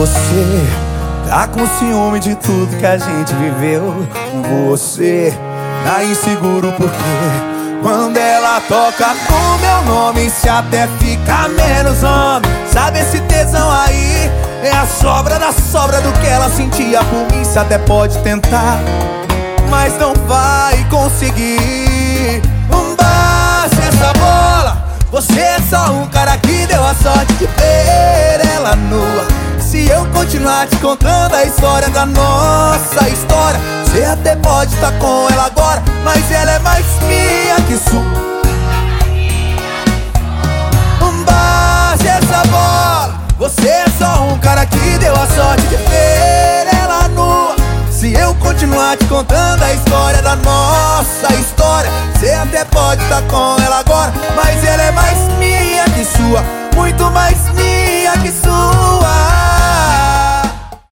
Você tá com ciúme de tudo que a gente viveu. Você tá inseguro porque quando ela toca com meu nome, se até fica menos homem. Sabe esse tesão aí? É a sobra da sobra do que ela sentia por mim. Se até pode tentar, mas não vai conseguir. Baixa essa bola. Você é só um cara que deu a sorte de ver ela nua. Se eu continuar te contando a história da nossa história, você até pode estar com ela agora, mas ela é mais minha que sua. Baixa essa bola. Você é só um cara que deu a sorte de ver ela nua. Se eu continuar te contando a história da nossa história, você até pode estar com